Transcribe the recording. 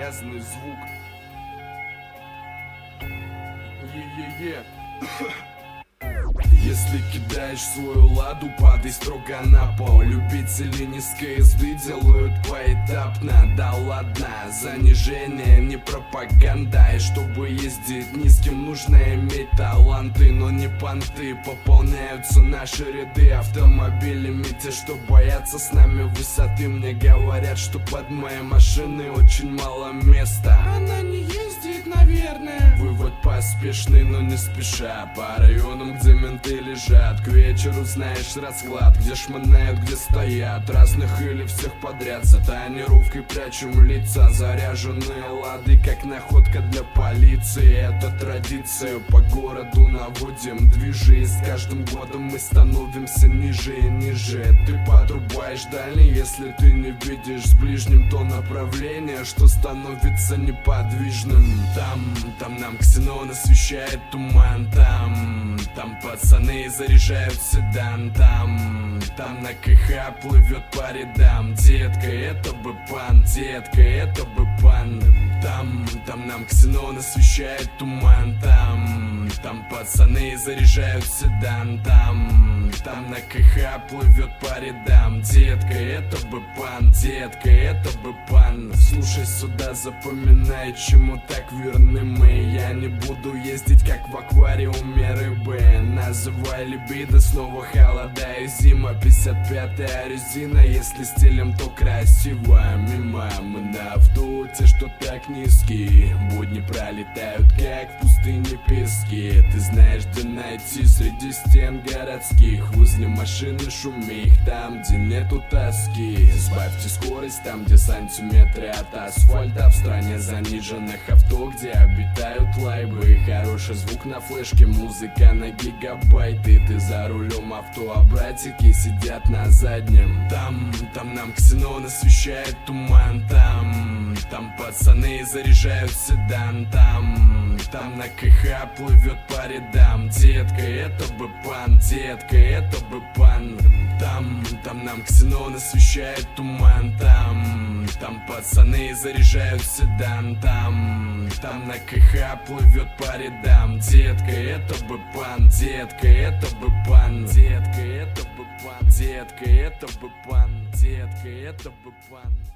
грязный звук. Если кидаешь свою ладу, падай строго на пол. Любители низкой езды делают поэтапно. Да ладно, занижение не пропаганда. И чтобы ездить низким, нужно иметь таланты, но не понты. Пополняются наши ряды автомобилями те, что боятся с нами высоты. Мне говорят, что под моей машиной очень мало места. Она не ездит, наверное. Вывод поспешный, но не спеша. По районам, где менты лежат, к вечеру знаешь расклад. Где шмонают, где стоят, разных или всех подряд. За тонировкой прячем лица, заряженные лады, как находка для полиции. Это традиция, по городу наводим движи. И с каждым годом мы становимся ниже и ниже. Ты подрубаешь дальний, если ты не видишь с ближним то направление, что становится неподвижным. Там нам ксенон освещает туман. Там пацаны заряжают седан. Там на КХ плывет по рядам. Детка, это бы пан, детка, это бы пан. Там нам ксенон освещает туман. Там пацаны заряжают седан. Там на КХ плывет по рядам. Детка, это бы пан, детка, это бы пан. Слушай сюда, запоминай, чему так верны мы. Я не буду ездить, как в аквариуме рыбы. Называй либидо, снова холода и зима. 55-я резина, если стилем, то красиво. Мимо мы на авто, те, что так низкие. Будни пролетают, как в пустыне пески. Ты знаешь, где найти среди стен городских. Возле машины шумих, там, где нету тоски. Сбавьте скорость там, где сантиметры от асфальта. В стране заниженных авто, где обитают лайбы. Хороший звук на флешке, музыка на гигабайты. Ты за рулем авто, а братики сидят на заднем. Там нам ксенон освещает туман. Там пацаны заряжают седан. Там на КХ плывет по рядам. Детка, это бы пан, детка, это бы пан. Там нам ксенон освещает туман. Там пацаны заряжают седан. Там на КХ плывет по рядам. Детка, это бы пан, детка, это бы пан. Детка, это бы пан, детка, это бы пан, детка, это бы пан.